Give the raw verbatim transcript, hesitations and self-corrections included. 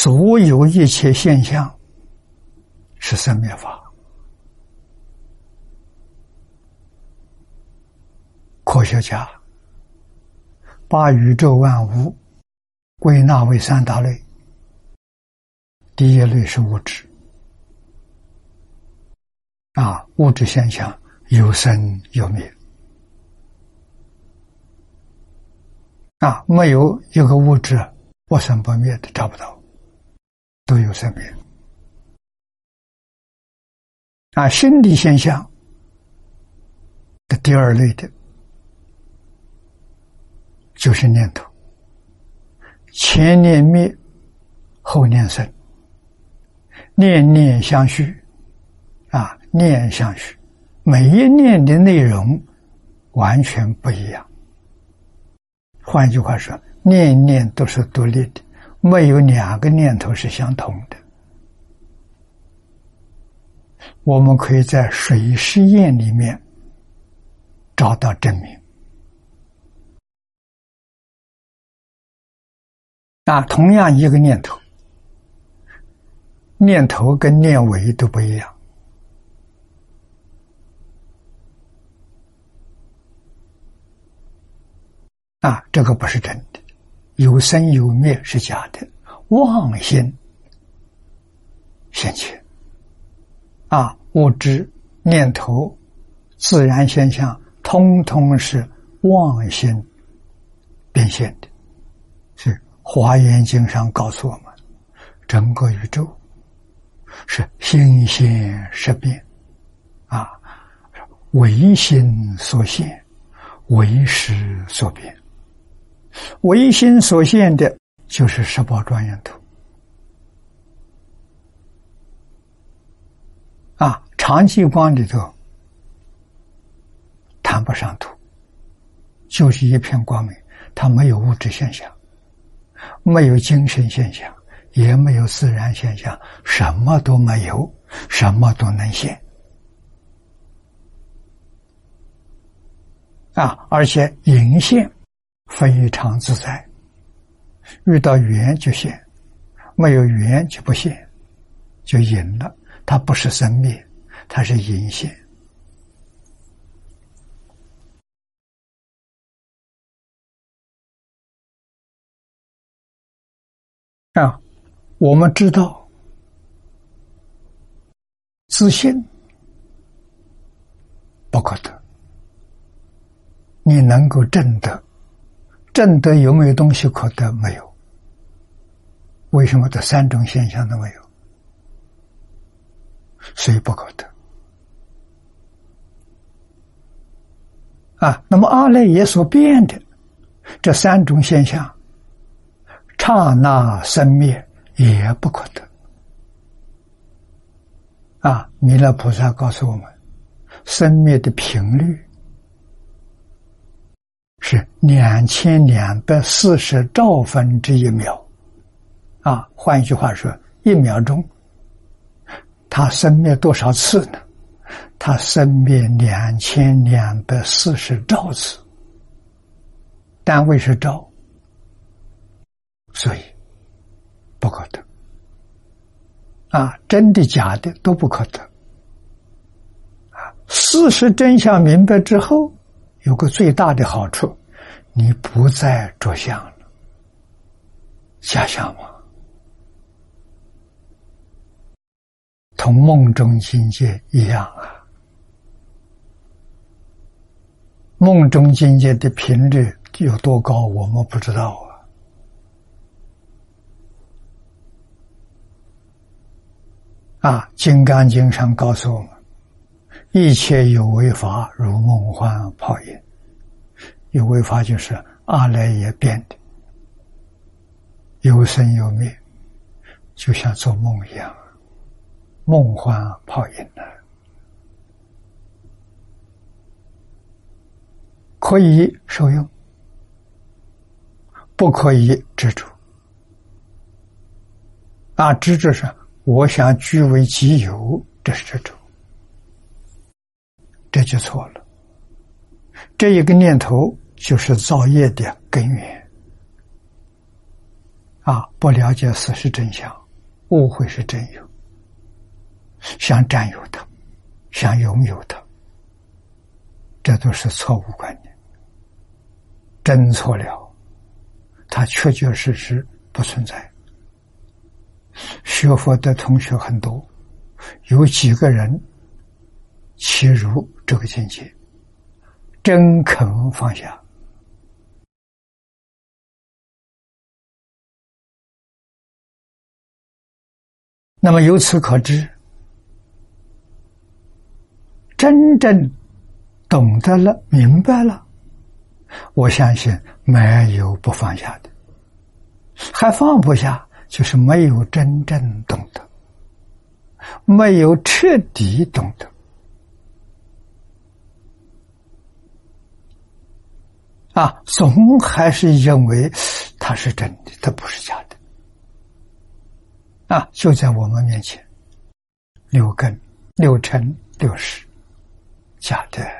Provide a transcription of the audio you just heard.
所有一切现象是生灭法。科学家把宇宙万物归纳为三大类，第一类是物质，啊，物质现象有生有灭，啊，没有一个物质不生不灭的，找不到，都有生灭。啊，心理现象的第二类的就是念头，前念灭，后念生，念念相续，啊，念相续，每一念的内容完全不一样。换句话说，念念都是独立的，没有两个念头是相同的。我们可以在水实验里面找到证明。啊，同样一个念头，念头跟念尾都不一样。啊，这个不是真的，有生有灭是假的，妄心现前。啊，物质、念头、自然现象，通通是妄心变现的。是《华严经》上告诉我们，整个宇宙是心现识变，啊，唯心所现，唯识所变。唯心所现的就是十宝庄严图。啊，常寂光里头谈不上图，就是一片光明，它没有物质现象，没有精神现象，也没有自然现象，什么都没有，什么都能现。啊，而且隐现非常自在，遇到缘就现，没有缘就不现，就隐了。它不是生灭，它是隐现。啊，我们知道自信不可得，你能够证得，证得有没有东西可得？没有。为什么这三种现象都没有？所以不可得。啊，那么阿赖耶所变的这三种现象，刹那生灭也不可得。啊，弥勒菩萨告诉我们，生灭的频率是两千两百四十兆分之一秒。啊，换一句话说，一秒钟它生灭多少次呢？它生灭两千两百四十兆次，单位是兆，所以不可得。啊，真的假的都不可得。啊，事实真相明白之后，有个最大的好处，你不再着相了，假相吗？同梦中境界一样啊，梦中境界的频率有多高，我们不知道啊。啊，《金刚经》上告诉我们，一切有为法如梦幻泡影。有为法就是阿赖耶变的，有生有灭，就像做梦一样。梦幻泡影呢，可以受用，不可以执着。啊，执着是我想据为己有，这是执着，这就错了。这一个念头就是造业的根源。 啊，不了解事实真相，误会是真有，想占有它，想拥有它，这都是错误观念。真错了，它确确实实不存在。学佛的同学很多，有几个人切入这个境界，真肯放下。那么由此可知，真正懂得了、明白了，我相信没有不放下的，还放不下，就是没有真正懂得，没有彻底懂得。啊，总还是认为它是真的，它不是假的。啊，就在我们面前，六根、六尘、六识，假的。